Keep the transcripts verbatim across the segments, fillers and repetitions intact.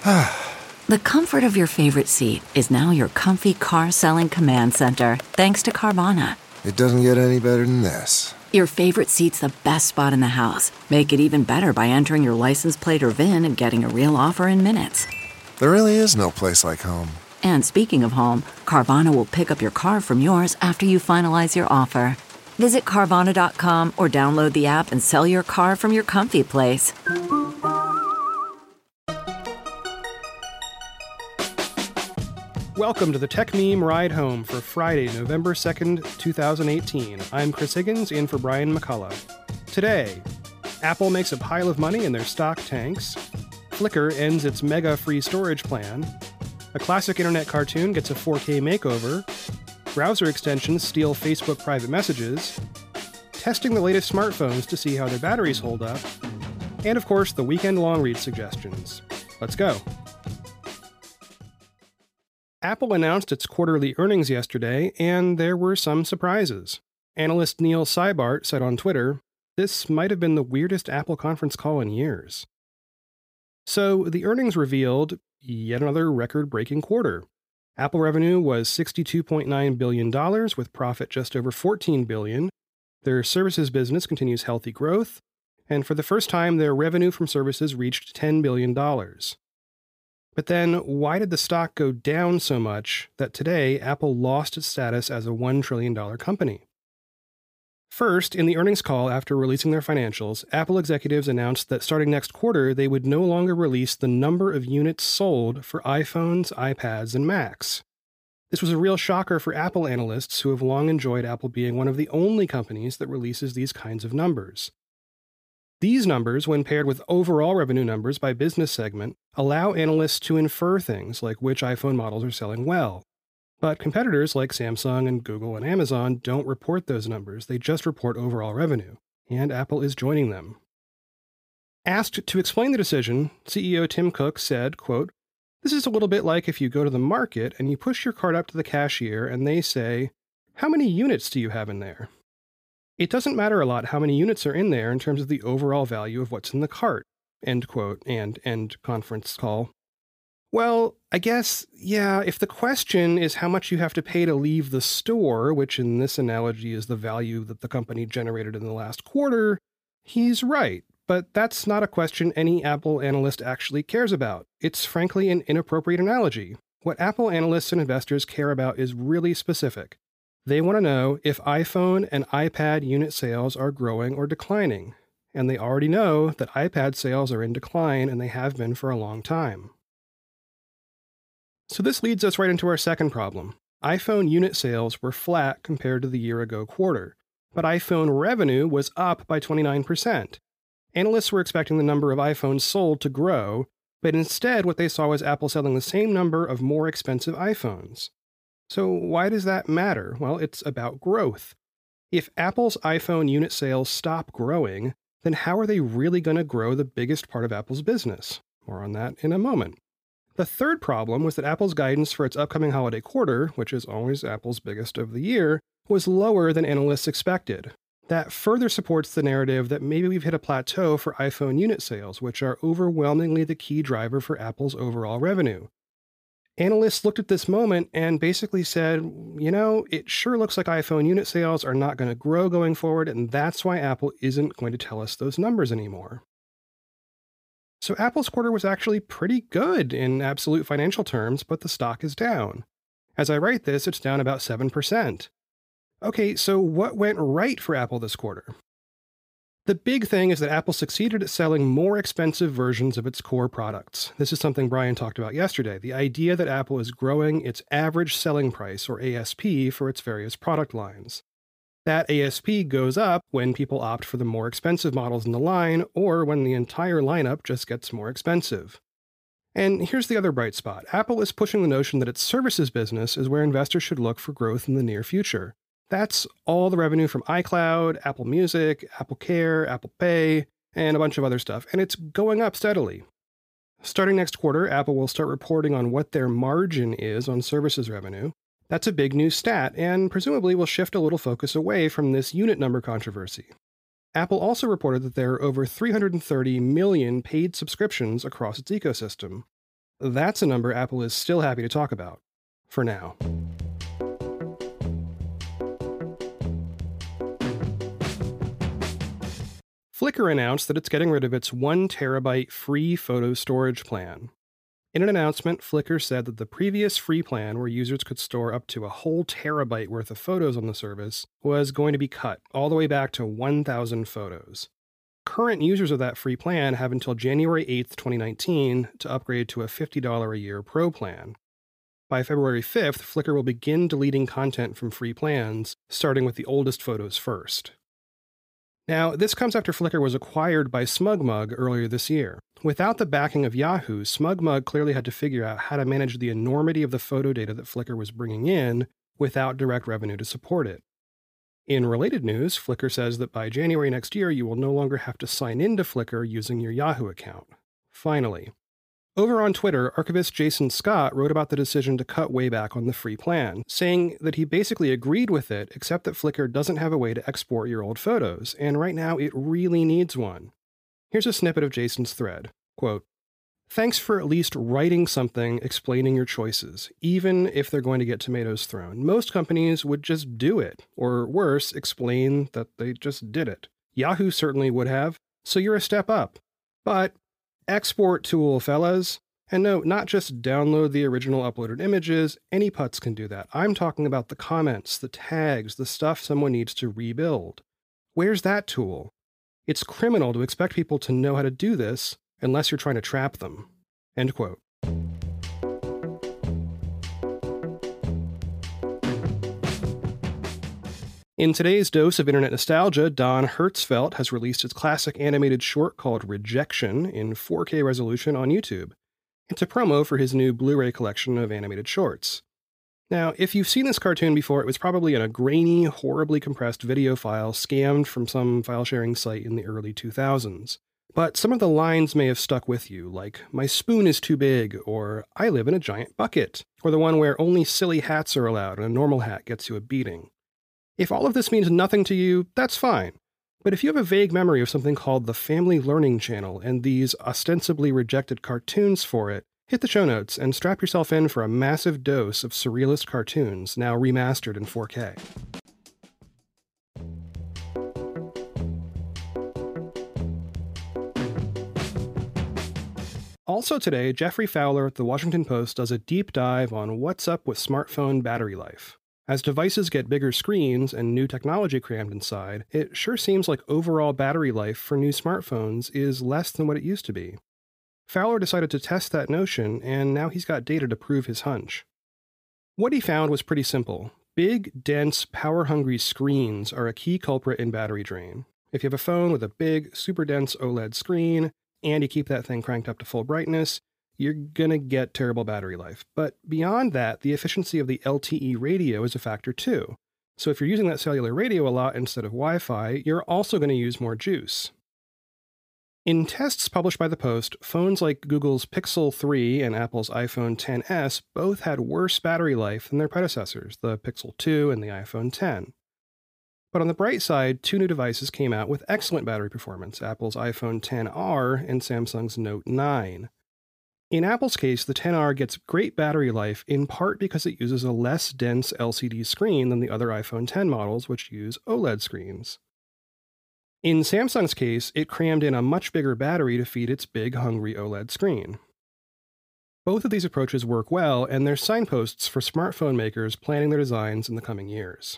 The comfort of your favorite seat is now your comfy car selling command center, thanks to Carvana. It doesn't get any better than this. Your favorite seat's the best spot in the house. Make it even better by entering your license plate or V I N and getting a real offer in minutes. There really is no place like home. And speaking of home, Carvana will pick up your car from yours after you finalize your offer. Visit Carvana dot com or download the app and sell your car from your comfy place. Welcome to the Tech Meme Ride Home for Friday, November second, twenty eighteen. I'm Chris Higgins, in for Brian McCullough. Today, Apple makes a pile of money in their stock tanks. Flickr ends its mega free storage plan. A classic internet cartoon gets a four K makeover. Browser extensions steal Facebook private messages. Testing the latest smartphones to see how their batteries hold up. And of course, the weekend long read suggestions. Let's go. Apple announced its quarterly earnings yesterday, and there were some surprises. Analyst Neil Seibart said on Twitter, "This might have been the weirdest Apple conference call in years." So, the earnings revealed yet another record-breaking quarter. Apple revenue was sixty-two point nine billion dollars, with profit just over fourteen billion dollars. Their services business continues healthy growth, and for the first time, their revenue from services reached ten billion dollars. But then, why did the stock go down so much that today Apple lost its status as a one trillion dollars company? First, in the earnings call after releasing their financials, Apple executives announced that starting next quarter, they would no longer release the number of units sold for iPhones, iPads, and Macs. This was a real shocker for Apple analysts who have long enjoyed Apple being one of the only companies that releases these kinds of numbers. These numbers, when paired with overall revenue numbers by business segment, allow analysts to infer things like which iPhone models are selling well. But competitors like Samsung and Google and Amazon don't report those numbers, they just report overall revenue, and Apple is joining them. Asked to explain the decision, C E O Tim Cook said, quote, "This is a little bit like if you go to the market and you push your cart up to the cashier and they say, 'How many units do you have in there?' It doesn't matter a lot how many units are in there in terms of the overall value of what's in the cart," end quote, and end conference call. Well, I guess, yeah, if the question is how much you have to pay to leave the store, which in this analogy is the value that the company generated in the last quarter, he's right. But that's not a question any Apple analyst actually cares about. It's frankly an inappropriate analogy. What Apple analysts and investors care about is really specific. They want to know if iPhone and iPad unit sales are growing or declining. And they already know that iPad sales are in decline, and they have been for a long time. So this leads us right into our second problem. iPhone unit sales were flat compared to the year-ago quarter, but iPhone revenue was up by twenty-nine percent. Analysts were expecting the number of iPhones sold to grow, but instead what they saw was Apple selling the same number of more expensive iPhones. So why does that matter? Well, it's about growth. If Apple's iPhone unit sales stop growing, then how are they really going to grow the biggest part of Apple's business? More on that in a moment. The third problem was that Apple's guidance for its upcoming holiday quarter, which is always Apple's biggest of the year, was lower than analysts expected. That further supports the narrative that maybe we've hit a plateau for iPhone unit sales, which are overwhelmingly the key driver for Apple's overall revenue. Analysts looked at this moment and basically said, you know, it sure looks like iPhone unit sales are not going to grow going forward, and that's why Apple isn't going to tell us those numbers anymore. So Apple's quarter was actually pretty good in absolute financial terms, but the stock is down. As I write this, it's down about seven percent. Okay, so what went right for Apple this quarter? The big thing is that Apple succeeded at selling more expensive versions of its core products. This is something Brian talked about yesterday, the idea that Apple is growing its average selling price, or A S P, for its various product lines. That A S P goes up when people opt for the more expensive models in the line, or when the entire lineup just gets more expensive. And here's the other bright spot. Apple is pushing the notion that its services business is where investors should look for growth in the near future. That's all the revenue from iCloud, Apple Music, Apple Care, Apple Pay, and a bunch of other stuff, and it's going up steadily. Starting next quarter, Apple will start reporting on what their margin is on services revenue. That's a big new stat, and presumably will shift a little focus away from this unit number controversy. Apple also reported that there are over three hundred thirty million paid subscriptions across its ecosystem. That's a number Apple is still happy to talk about. For now. Flickr announced that it's getting rid of its one terabyte free photo storage plan. In an announcement, Flickr said that the previous free plan, where users could store up to a whole terabyte worth of photos on the service, was going to be cut all the way back to one thousand photos. Current users of that free plan have until January eighth, twenty nineteen to upgrade to a fifty dollars a year Pro plan. By February fifth, Flickr will begin deleting content from free plans, starting with the oldest photos first. Now, this comes after Flickr was acquired by SmugMug earlier this year. Without the backing of Yahoo, SmugMug clearly had to figure out how to manage the enormity of the photo data that Flickr was bringing in without direct revenue to support it. In related news, Flickr says that by January next year, you will no longer have to sign into Flickr using your Yahoo account. Finally. Over on Twitter, archivist Jason Scott wrote about the decision to cut Wayback on the free plan, saying that he basically agreed with it, except that Flickr doesn't have a way to export your old photos, and right now it really needs one. Here's a snippet of Jason's thread. Quote, "Thanks for at least writing something explaining your choices, even if they're going to get tomatoes thrown. Most companies would just do it, or worse, explain that they just did it. Yahoo certainly would have, so you're a step up. But export tool, fellas. And no, not just download the original uploaded images. Any putz can do that. I'm talking about the comments, the tags, the stuff someone needs to rebuild. Where's that tool? It's criminal to expect people to know how to do this unless you're trying to trap them." End quote. In today's dose of internet nostalgia, Don Hertzfeldt has released its classic animated short called Rejection in four K resolution on YouTube. It's a promo for his new Blu-ray collection of animated shorts. Now, if you've seen this cartoon before, it was probably in a grainy, horribly compressed video file scammed from some file-sharing site in the early two thousands. But some of the lines may have stuck with you, like, "My spoon is too big," or "I live in a giant bucket," or the one where only silly hats are allowed and a normal hat gets you a beating. If all of this means nothing to you, that's fine. But if you have a vague memory of something called the Family Learning Channel and these ostensibly rejected cartoons for it, hit the show notes and strap yourself in for a massive dose of surrealist cartoons now remastered in four K. Also today, Jeffrey Fowler at The Washington Post does a deep dive on what's up with smartphone battery life. As devices get bigger screens and new technology crammed inside, it sure seems like overall battery life for new smartphones is less than what it used to be. Fowler decided to test that notion, and now he's got data to prove his hunch. What he found was pretty simple. Big, dense, power-hungry screens are a key culprit in battery drain. If you have a phone with a big, super dense OLED screen, and you keep that thing cranked up to full brightness, you're gonna get terrible battery life. But beyond that, the efficiency of the L T E radio is a factor too. So if you're using that cellular radio a lot instead of Wi-Fi, you're also gonna use more juice. In tests published by the Post, phones like Google's Pixel three and Apple's iPhone X S both had worse battery life than their predecessors, the Pixel two and the iPhone X. But on the bright side, two new devices came out with excellent battery performance, Apple's iPhone X R and Samsung's Note nine. In Apple's case, the X R gets great battery life in part because it uses a less dense L C D screen than the other iPhone X models, which use OLED screens. In Samsung's case, it crammed in a much bigger battery to feed its big, hungry OLED screen. Both of these approaches work well, and they're signposts for smartphone makers planning their designs in the coming years.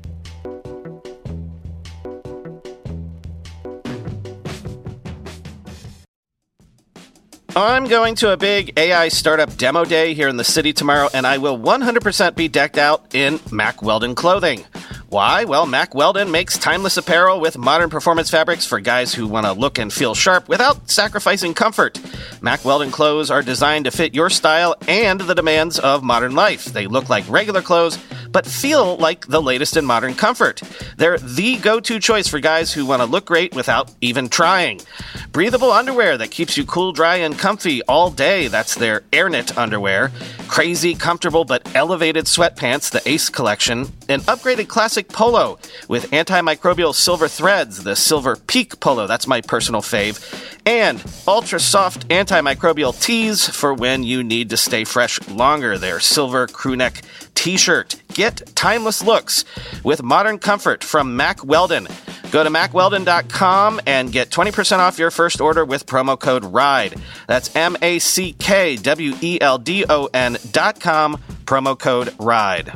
I'm going to a big A I startup demo day here in the city tomorrow, and I will one hundred percent be decked out in Mack Weldon clothing. Why? Well, Mack Weldon makes timeless apparel with modern performance fabrics for guys who want to look and feel sharp without sacrificing comfort. Mack Weldon clothes are designed to fit your style and the demands of modern life. They look like regular clothes, but feel like the latest in modern comfort. They're the go-to choice for guys who want to look great without even trying. Breathable underwear that keeps you cool, dry, and comfy all day. That's their AirKnit underwear. Crazy, comfortable, but elevated sweatpants, the Ace collection. An upgraded classic polo with antimicrobial silver threads, the Silver Peak polo. That's my personal fave. And ultra soft antimicrobial tees for when you need to stay fresh longer. Their silver crewneck t-shirt. Get timeless looks with modern comfort from Mack Weldon. Go to mack weldon dot com and get twenty percent off your first order with promo code RIDE. That's M A C K W E L D O N dot com, promo code RIDE.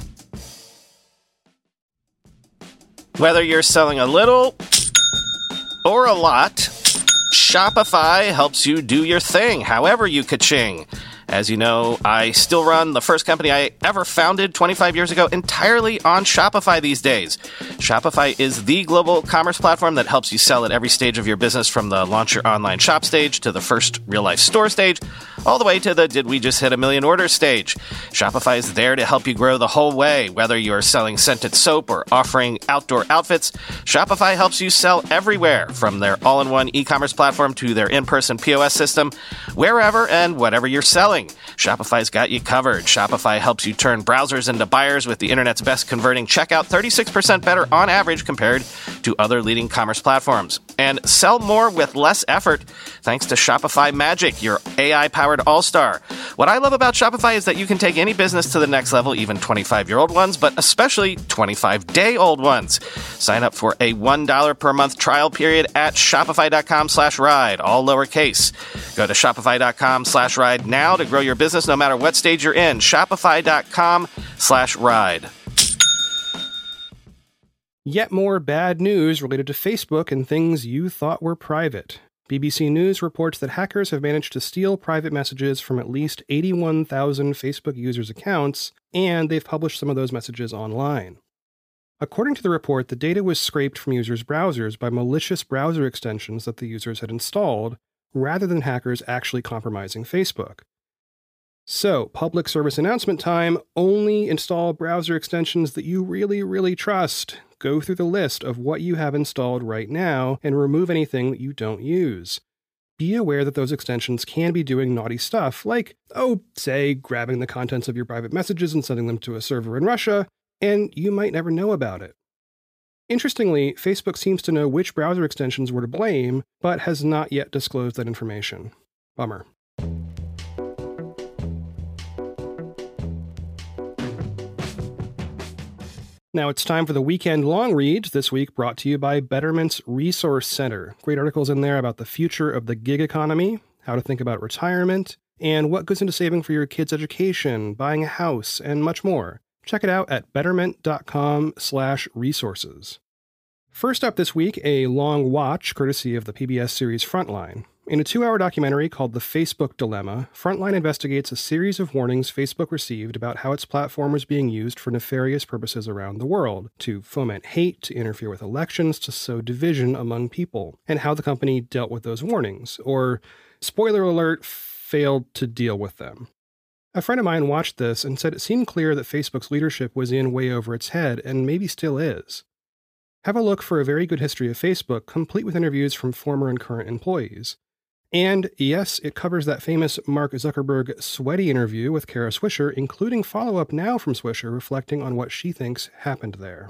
Whether you're selling a little or a lot, Shopify helps you do your thing, however you ka-ching. As you know, I still run the first company I ever founded twenty-five years ago entirely on Shopify these days. Shopify is the global commerce platform that helps you sell at every stage of your business, from the launch your online shop stage to the first real-life store stage, all the way to the did we just hit a million orders stage. Shopify is there to help you grow the whole way. Whether you're selling scented soap or offering outdoor outfits, Shopify helps you sell everywhere, from their all-in-one e-commerce platform to their in-person P O S system, wherever and whatever you're selling. Shopify's got you covered. Shopify helps you turn browsers into buyers with the internet's best converting checkout, thirty-six percent better on average compared to other leading commerce platforms. And sell more with less effort thanks to Shopify Magic, your A I-powered all-star. What I love about Shopify is that you can take any business to the next level, even twenty-five-year-old ones, but especially twenty-five-day-old ones. Sign up for a one dollar per month trial period at shopify.com slash ride, all lowercase. Go to shopify.com slash ride now to grow your business no matter what stage you're in. Shopify.com slash ride. Yet more bad news related to Facebook and things you thought were private. B B C News reports that hackers have managed to steal private messages from at least eighty-one thousand Facebook users' accounts, and they've published some of those messages online. According to the report, the data was scraped from users' browsers by malicious browser extensions that the users had installed, rather than hackers actually compromising Facebook. So, public service announcement time: only install browser extensions that you really, really trust. Go through the list of what you have installed right now and remove anything that you don't use. Be aware that those extensions can be doing naughty stuff, like, oh, say, grabbing the contents of your private messages and sending them to a server in Russia, and you might never know about it. Interestingly, Facebook seems to know which browser extensions were to blame, but has not yet disclosed that information. Bummer. Now it's time for the weekend long reads, this week brought to you by Betterment's Resource Center. Great articles in there about the future of the gig economy, how to think about retirement, and what goes into saving for your kids' education, buying a house, and much more. Check it out at betterment.com slash resources. First up this week, a long watch courtesy of the P B S series Frontline. In a two-hour documentary called The Facebook Dilemma, Frontline investigates a series of warnings Facebook received about how its platform was being used for nefarious purposes around the world, to foment hate, to interfere with elections, to sow division among people, and how the company dealt with those warnings, or, spoiler alert, failed to deal with them. A friend of mine watched this and said it seemed clear that Facebook's leadership was in way over its head, and maybe still is. Have a look for a very good history of Facebook, complete with interviews from former and current employees. And yes, it covers that famous Mark Zuckerberg sweaty interview with Kara Swisher, including follow-up now from Swisher reflecting on what she thinks happened there.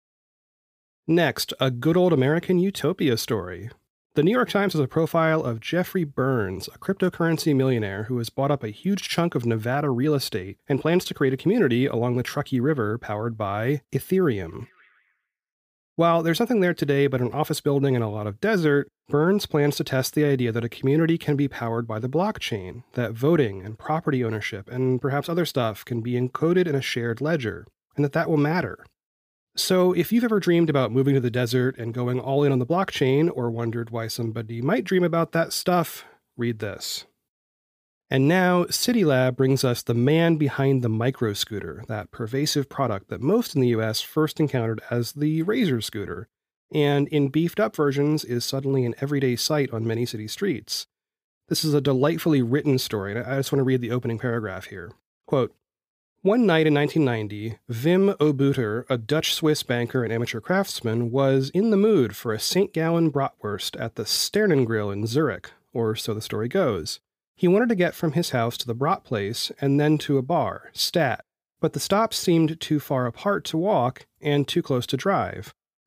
Next, a good old American utopia story. The New York Times has a profile of Jeffrey Burns, a cryptocurrency millionaire who has bought up a huge chunk of Nevada real estate and plans to create a community along the Truckee River powered by Ethereum. While there's nothing there today but an office building and a lot of desert, Burns plans to test the idea that a community can be powered by the blockchain, that voting and property ownership and perhaps other stuff can be encoded in a shared ledger, and that that will matter. So if you've ever dreamed about moving to the desert and going all in on the blockchain, or wondered why somebody might dream about that stuff, read this. And now, CityLab brings us the man behind the microscooter, that pervasive product that most in the U S first encountered as the Razor scooter, and in beefed-up versions is suddenly an everyday sight on many city streets. This is a delightfully written story, and I just want to read the opening paragraph here. Quote, "One night in nineteen ninety, Wim Obuter, a Dutch-Swiss banker and amateur craftsman, was in the mood for a Saint Gallen bratwurst at the Sternengrill in Zurich, or so the story goes. He wanted to get from his house to the brat place and then to a bar, Stat, but the stops seemed too far apart to walk and too close to drive.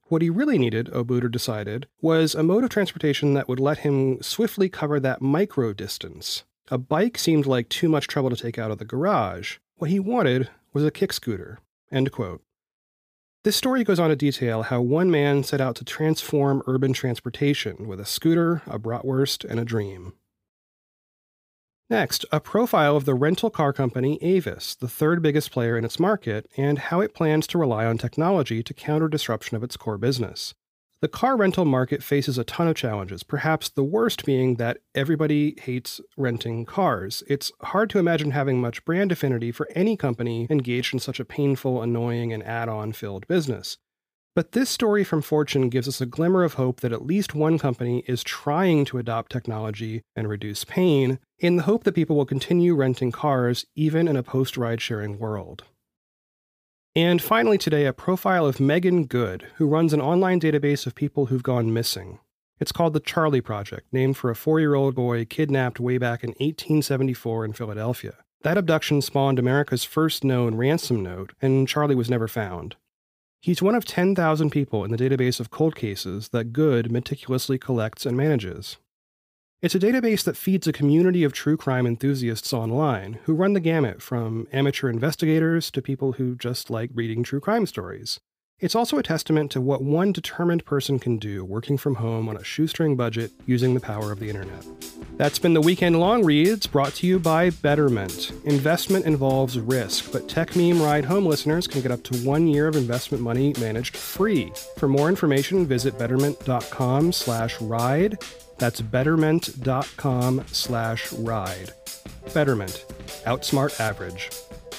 What he really needed, Obuter decided, was a mode of transportation that would let him swiftly cover that micro distance. A bike seemed like too much trouble to take out of the garage. What he wanted was a kick scooter. End quote. This story goes on to detail how one man set out to transform urban transportation with a scooter, a bratwurst, and a dream. Next, a profile of the rental car company Avis, the third biggest player in its market, and how it plans to rely on technology to counter disruption of its core business. The car rental market faces a ton of challenges, perhaps the worst being that everybody hates renting cars. It's hard to imagine having much brand affinity for any company engaged in such a painful, annoying, and add-on filled business. But this story from Fortune gives us a glimmer of hope that at least one company is trying to adopt technology and reduce pain, in the hope that people will continue renting cars even in a post-ride-sharing world. And finally today, a profile of Megan Good, who runs an online database of people who've gone missing. It's called the Charlie Project, named for a four-year-old boy kidnapped way back in eighteen seventy-four in Philadelphia. That abduction spawned America's first known ransom note, and Charlie was never found. He's one of ten thousand people in the database of cold cases that Good meticulously collects and manages. It's a database that feeds a community of true crime enthusiasts online who run the gamut from amateur investigators to people who just like reading true crime stories. It's also a testament to what one determined person can do working from home on a shoestring budget using the power of the internet. That's been the Weekend Long Reads, brought to you by Betterment. Investment involves risk, but Tech Meme Ride Home listeners can get up to one year of investment money managed free. For more information, visit betterment.com slash ride. That's betterment.com slash ride. Betterment. Outsmart average.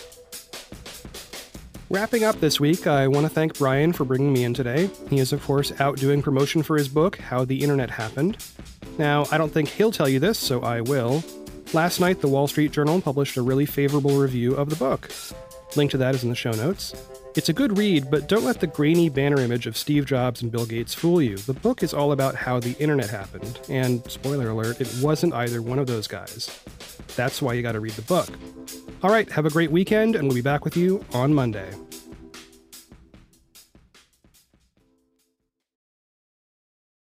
Wrapping up this week, I want to thank Brian for bringing me in today. He is, of course, out doing promotion for his book, How the Internet Happened. Now, I don't think he'll tell you this, so I will. Last night, the Wall Street Journal published a really favorable review of the book. Link to that is in the show notes. It's a good read, but don't let the grainy banner image of Steve Jobs and Bill Gates fool you. The book is all about how the internet happened, and, spoiler alert, it wasn't either one of those guys. That's why you gotta read the book. All right, have a great weekend, and we'll be back with you on Monday.